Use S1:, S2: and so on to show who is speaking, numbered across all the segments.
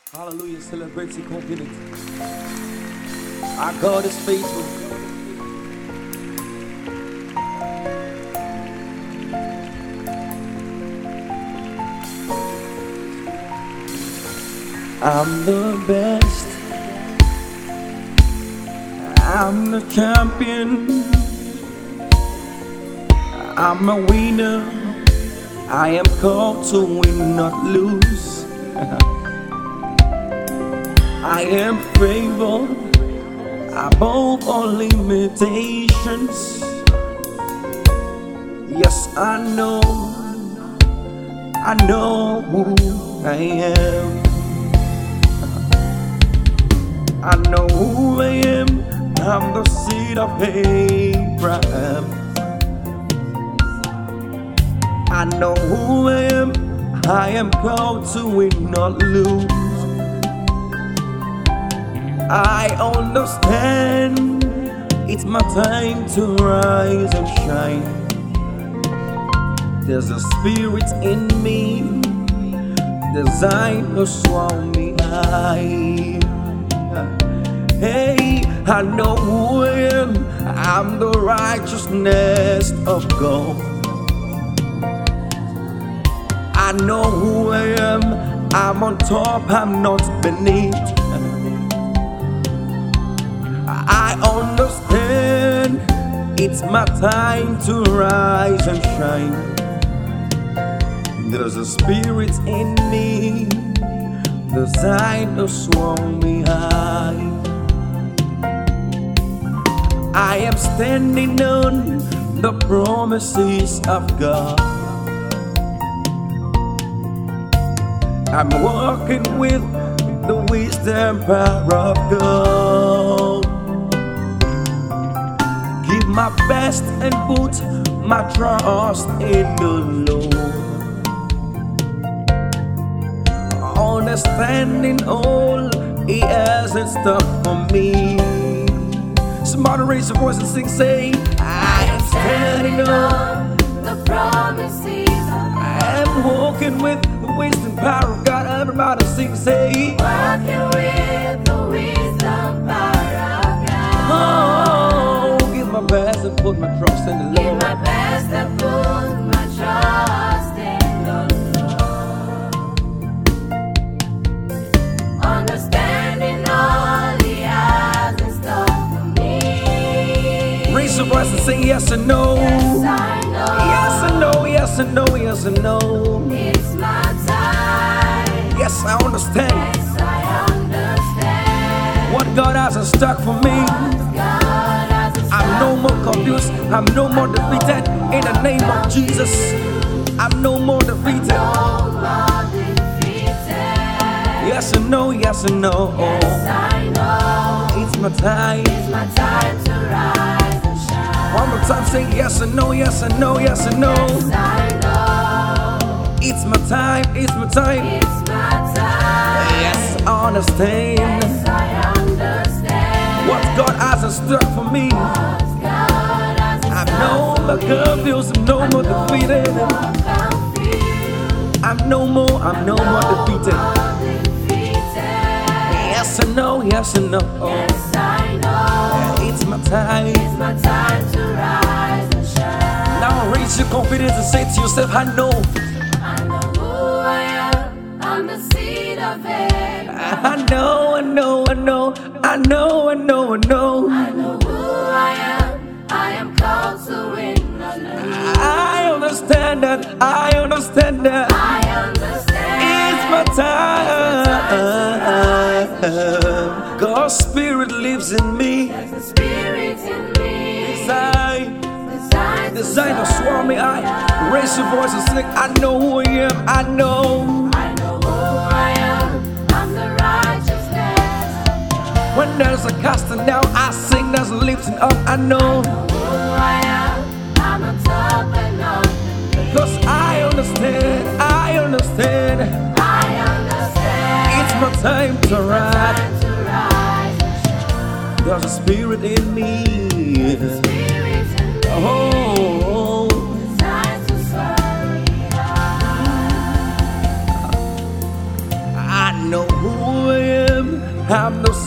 S1: Hallelujah, celebrate the confidence. Our God is faithful. I'm the best. I'm the champion. I'm a winner. I am called to win, not lose. I am favored above all limitations. Yes, I know who I am. I know who I am. I'm the seed of Abraham. I know who I am. I am called to win, not lose. I understand it's my time to rise and shine. There's a spirit in me designed to swallow me high. Hey, I know who I am. I'm the righteousness of God. I know who I am. I'm on top, I'm not beneath. I understand it's my time to rise and shine. There's a spirit in me designed to swallow me high. I am standing on the promises of God. I'm walking with the wisdom power of God. Give my best and put my trust in the Lord. Understanding all He has in store for me. Somebody raise your voice and sing, say, I am standing on
S2: the promises of God.
S1: I am walking with the wisdom power of God. Everybody sing, say,
S2: walking with the wisdom power of God.
S1: Oh, give my best and put my trust in the Lord.
S2: Give my best and put my trust in the Lord. Understanding all He has in store for me.
S1: Raise your voice and say yes and no.
S2: Yes, I know.
S1: Yes and no, yes and no, yes and no.
S2: It's my time.
S1: Yes, I understand
S2: Yes, I understand.
S1: what God has in stock for me.
S2: God has in
S1: I'm no more confused. I'm no more defeated. In the name of Jesus, I'm no more defeated.
S2: no more defeated.
S1: Yes and no, yes and no.
S2: Yes, I know.
S1: It's my time.
S2: It's my time to rise and shine.
S1: One more time, say yes and no, yes and no, yes and no.
S2: Yes, I know.
S1: It's my time, it's my time.
S2: It's my time.
S1: Yes, I understand
S2: Yes, I understand.
S1: what God has in store for me.
S2: What God has in
S1: I'm
S2: store
S1: no more
S2: for me.
S1: confused, I'm no more defeated.
S2: No more confused.
S1: I'm no more defeated.
S2: No more defeated.
S1: Yes and no, yes and no.
S2: Yes, I know.
S1: It's my time.
S2: It's my time to rise and shine.
S1: Now raise your confidence and say to yourself, I know
S2: I know who I am. I'm the seed of Abraham.
S1: I know, I know, I know, I know, I know, I know.
S2: I know who I am. I am called to win the lose.
S1: I understand that, I understand that.
S2: I understand.
S1: It's my time. God's spirit lives in me.
S2: There's a spirit in me.
S1: Designed to swallow me. I raise your voice and sing. I know who I am. I know.
S2: I know who I am. I'm the righteousness.
S1: When there's a casting down, I sing. There's a lifting up. I know.
S2: Who I am. I'm on top and not beneath.
S1: Cause I understand. I understand.
S2: I understand.
S1: It's my time to rise.
S2: Time to rise and shine.
S1: There's a spirit in me.
S2: Spirit in me.
S1: Oh,
S2: Time to soar me high.
S1: I know who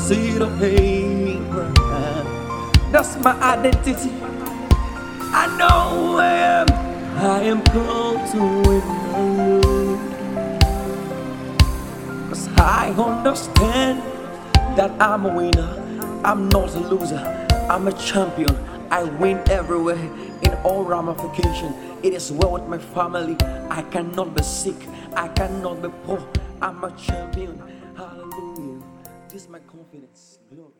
S1: seed of Abraham. That's my identity. I know I am called to win the Lord. 'Cause I understand that I'm a winner. I'm not a loser. I'm a champion. I win everywhere in all ramifications. It is well with my family. I cannot be sick. I cannot be poor. I'm a champion. Hallelujah. This is my confidence. Glory.